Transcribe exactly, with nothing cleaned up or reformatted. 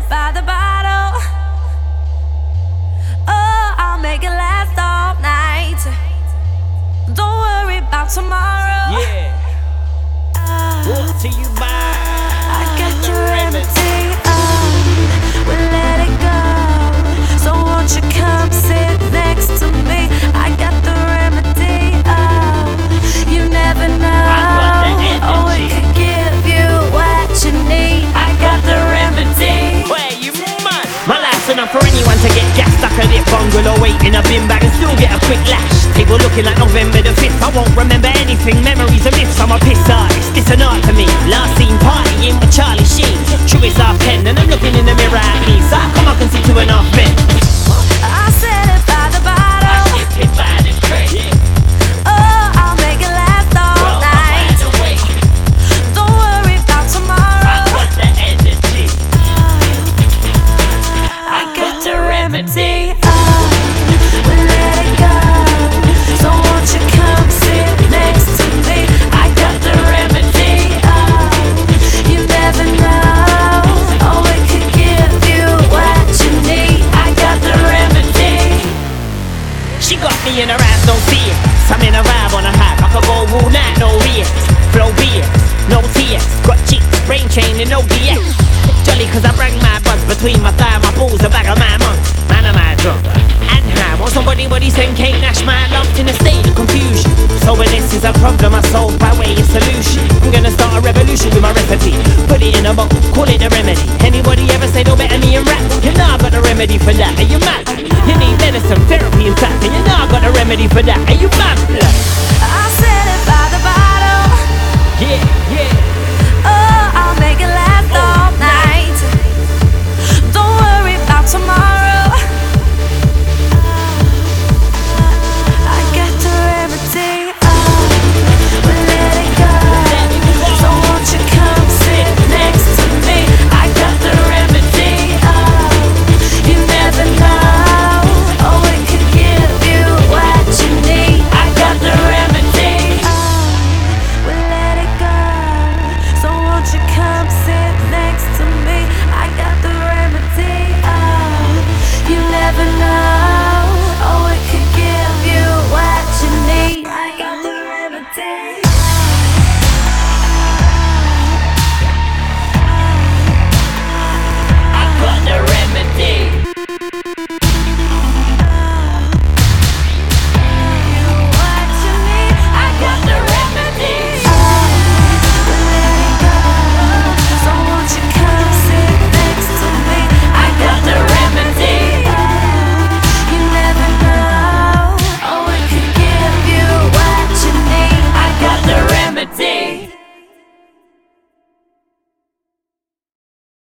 by the bottle. Oh, I'll make it last all night. Don't worry about tomorrow. Yeah. uh, Brought to you by I got the your Remedy. remedy. Oh, we'll let it go. So won't you come sit next to me? I got the remedy. Oh, you never know. Oh, it could give you what you need. I got the remedy. Where you mad? My life's enough for anyone to get gas stuck at it bungalow, waiting a bin bag and still get a quick lash. Table looking like November the fifth. I won't remember anything, memories are myths. I'm a piss artist, it's an art to me. Last seen partying with Charlie Sheen. True it's half ten and I'm looking in the mirror at me. So how come I can see two and a half men? I said it by the bottle. I shipped it by the crate. Oh, I'll make it last all Well, night. I'm wide awake. Don't worry about I tomorrow. got the energy. I got the remedy. Oh, we'll let it go. So won't you come sit next to me? I got the remedy. Oh, you never know. Oh, it could give you what you need. I got the remedy. She got me in her ass, don't see it. I'm in a vibe on a hype. I could go all night, no rears. Flow beer, no tears. Got chicks, brain chain and no B S. Jolly cause I bring my buds between my thigh, my balls, the back of my mum. Man am I drunk and high. Want somebody body saying Kate Nash, man lumped in a state of confusion. So when this is a problem I solve by way of solution. I'm gonna start a revolution with my recipe. Put it in a bottle, call it a remedy. Anybody ever say they'll better me in rap? You know I got a remedy for that, are you mad? You need medicine, therapy and fact, and you know I got a remedy for that, are you